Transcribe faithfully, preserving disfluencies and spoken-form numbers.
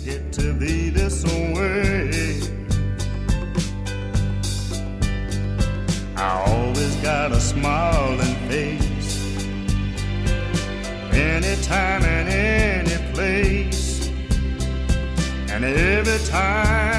it to be this way. I always got a smiling face, anytime and any place, and every time